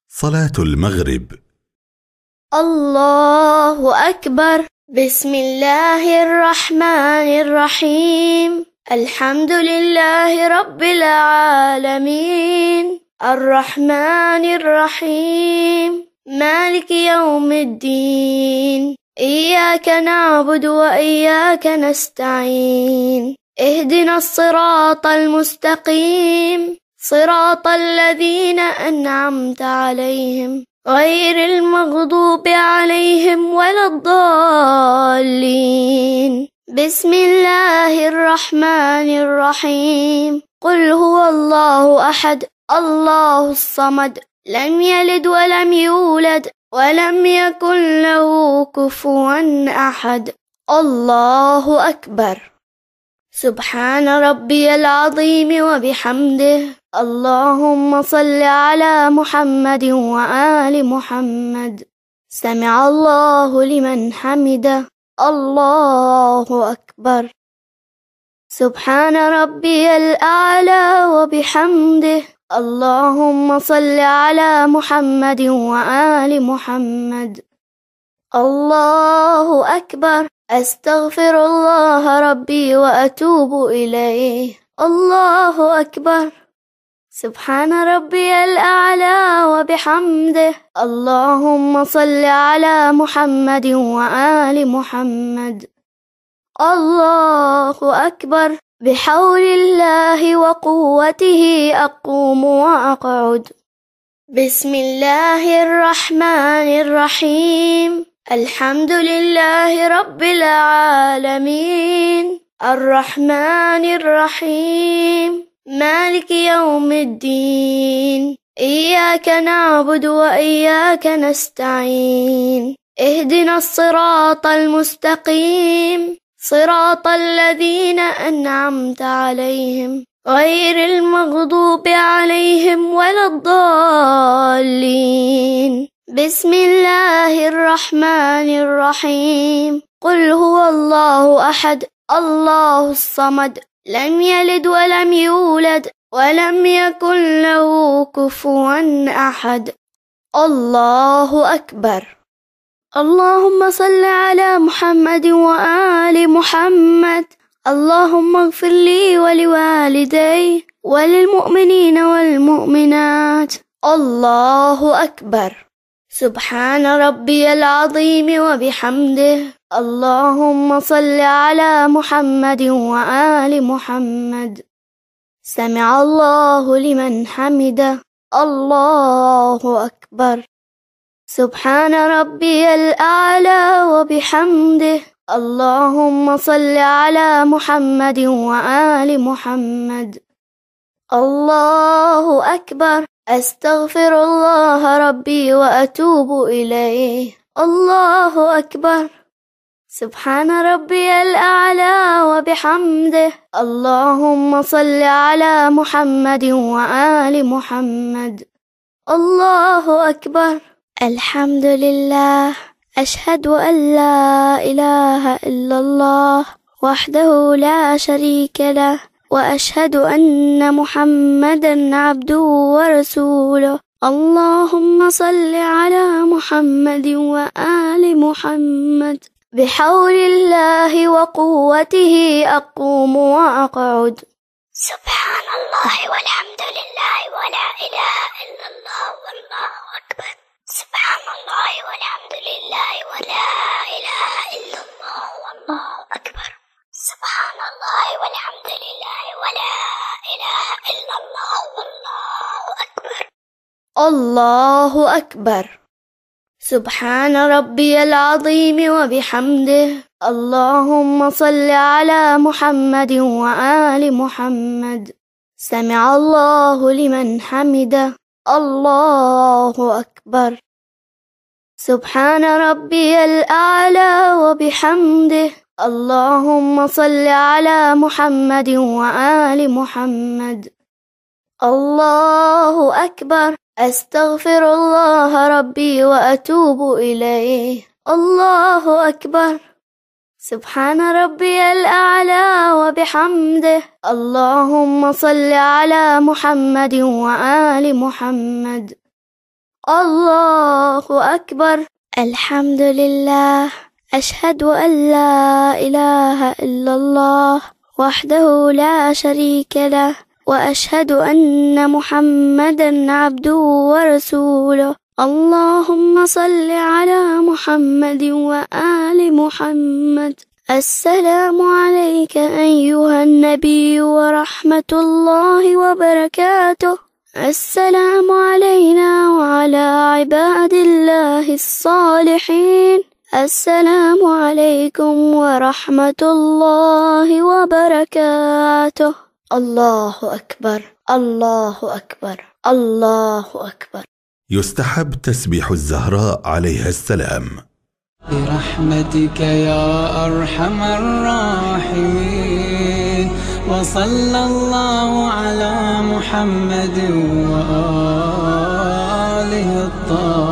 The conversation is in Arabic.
صلاة المغرب. الله أكبر. بسم الله الرحمن الرحيم. الحمد لله رب العالمين، الرحمن الرحيم، مالك يوم الدين. إياك نعبد وإياك نستعين. اهدنا الصراط المستقيم، صراط الذين أنعمت عليهم غير المغضوب عليهم ولا الضالين. بسم الله الرحمن الرحيم. قل هو الله أحد، الله الصمد، لم يلد ولم يولد ولم يكن له كفوا أحد. الله أكبر. سبحان ربي العظيم وبحمده. اللهم صل على محمد وآل محمد. سمع الله لمن حمده. الله أكبر. سبحان ربي الأعلى وبحمده. اللهم صل على محمد وآل محمد. الله أكبر. أستغفر الله ربي وأتوب إليه. الله أكبر. سبحان ربي الأعلى وبحمده. اللهم صل على محمد وآل محمد. الله أكبر. بحول الله وقوته أقوم وأقعد. بسم الله الرحمن الرحيم. الحمد لله رب العالمين، الرحمن الرحيم، مالك يوم الدين. إياك نعبد وإياك نستعين. اهدنا الصراط المستقيم، صراط الذين أنعمت عليهم غير المغضوب عليهم ولا الضالين. بسم الله الرحمن الرحيم. قل هو الله أحد، الله الصمد، لم يلد ولم يولد ولم يكن له كفوا أحد. الله أكبر. اللهم صل على محمد وآل محمد. اللهم اغفر لي ولوالدي وللمؤمنين والمؤمنات. الله أكبر. سبحان ربي العظيم وبحمده. اللهم صل على محمد وآل محمد. سمع الله لمن حمده. الله أكبر. سبحان ربي الأعلى وبحمده. اللهم صل على محمد وآل محمد. الله أكبر. أستغفر الله ربي وأتوب إليه. الله أكبر. سبحان ربي الأعلى وبحمده. اللهم صل على محمد وآل محمد. الله أكبر. الحمد لله. أشهد أن لا إله إلا الله وحده لا شريك له، وأشهد أن محمدًا عبده ورسوله. اللهم صل على محمد وآل محمد. بحول الله وقوته أقوم وأقعد. سبحان الله والحمد لله ولا إله إلا الله والله أكبر. سبحان الله والحمد لله ولا إله إلا الله والله أكبر. سبحان الله والحمد لله ولا إله إلا الله والله أكبر. الله أكبر. سبحان ربي العظيم وبحمده. اللهم صل على محمد وآل محمد. سمع الله لمن حمده. الله أكبر. سبحان ربي الأعلى وبحمده. اللهم صل على محمد وآل محمد. الله أكبر. أستغفر الله ربي وأتوب إليه. الله أكبر. سبحان ربي الأعلى وبحمده. اللهم صل على محمد وآل محمد. الله أكبر. الحمد لله. أشهد أن لا إله إلا الله وحده لا شريك له، وأشهد أن محمدا عبده ورسوله. اللهم صل على محمد وآل محمد. السلام عليك أيها النبي ورحمة الله وبركاته. السلام علينا وعلى عباد الله الصالحين. السلام عليكم ورحمة الله وبركاته. الله أكبر، الله أكبر، الله أكبر. يستحب تسبيح الزهراء عليها السلام. برحمتك يا أرحم الراحمين، وصلى الله على محمد وآله الطاهرين.